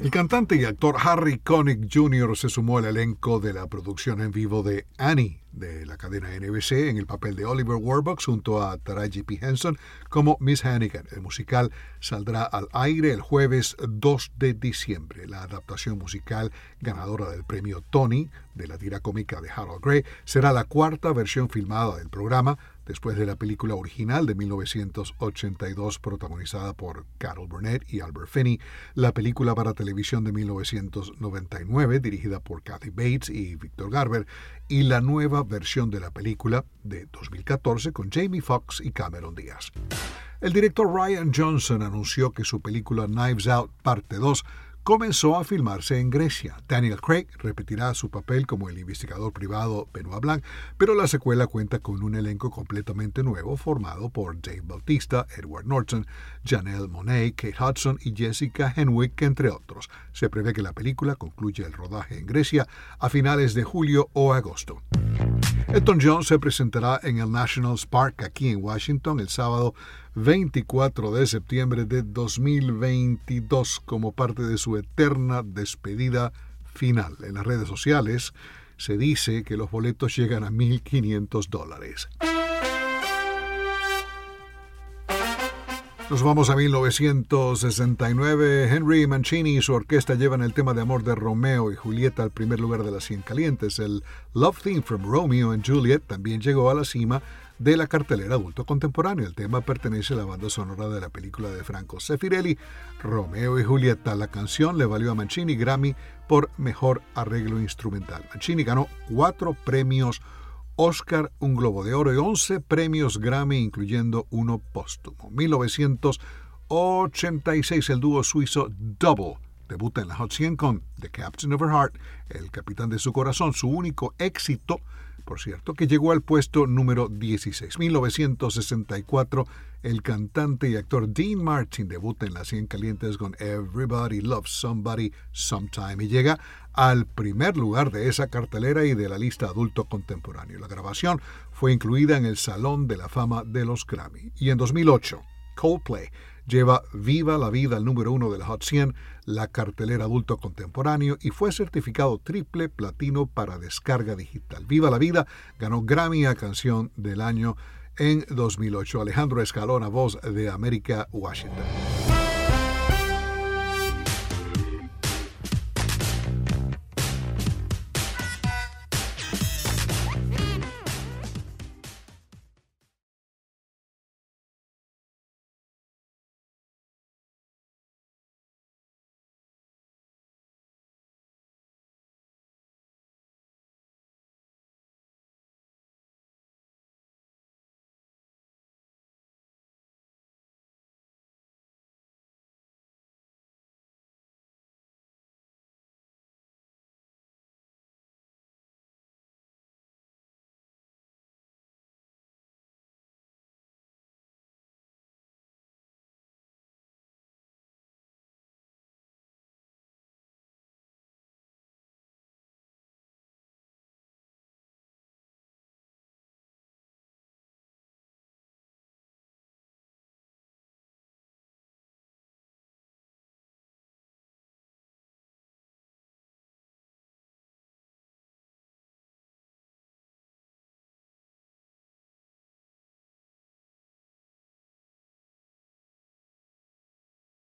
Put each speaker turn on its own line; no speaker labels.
El cantante y actor Harry Connick Jr. se sumó al elenco de la producción en vivo de Annie de la cadena NBC en el papel de Oliver Warbucks junto a Taraji P. Henson como Miss Hannigan. El musical saldrá al aire el jueves 2 de diciembre. La adaptación musical ganadora del premio Tony de la tira cómica de Harold Gray será la cuarta versión filmada del programa después de la película original de 1982 protagonizada por Carol Burnett y Albert Finney, la película para televisión de 1999 dirigida por Kathy Bates y Victor Garber y la nueva versión de la película de 2014 con Jamie Foxx y Cameron Diaz. El director Rian Johnson anunció que su película Knives Out Parte 2 comenzó a filmarse en Grecia. Daniel Craig repetirá su papel como el investigador privado Benoit Blanc, pero la secuela cuenta con un elenco completamente nuevo formado por Dave Bautista, Edward Norton, Janelle Monáe, Kate Hudson y Jessica Henwick, entre otros. Se prevé que la película concluya el rodaje en Grecia a finales de julio o agosto. Elton John se presentará en el Nationals Park aquí en Washington el sábado 24 de septiembre de 2022 como parte de su eterna despedida final. En las redes sociales se dice que los boletos llegan a $1,500. Nos vamos a 1969. Henry Mancini y su orquesta llevan el tema de amor de Romeo y Julieta al primer lugar de las 100 calientes. El Love Theme from Romeo and Juliet también llegó a la cima de la cartelera adulto contemporáneo. El tema pertenece a la banda sonora de la película de Franco Sefirelli, Romeo y Julieta. La canción le valió a Mancini Grammy por mejor arreglo instrumental. Mancini ganó 4 premios Oscar, un Globo de Oro y 11 premios Grammy, incluyendo uno póstumo. 1986, el dúo suizo Double debuta en la Hot 100 con The Captain of Her Heart, el capitán de su corazón, su único éxito, por cierto, que llegó al puesto número 16. 1964, el cantante y actor Dean Martin debuta en las 100 calientes con Everybody Loves Somebody Sometime y llega al primer lugar de esa cartelera y de la lista adulto contemporáneo. La grabación fue incluida en el Salón de la Fama de los Grammy. Y en 2008, Coldplay lleva Viva la Vida al número 1 de la Hot 100, la cartelera adulto contemporáneo, y fue certificado triple platino para descarga digital. Viva la Vida ganó Grammy a Canción del Año en 2008. Alejandro Escalona, Voz de América, Washington.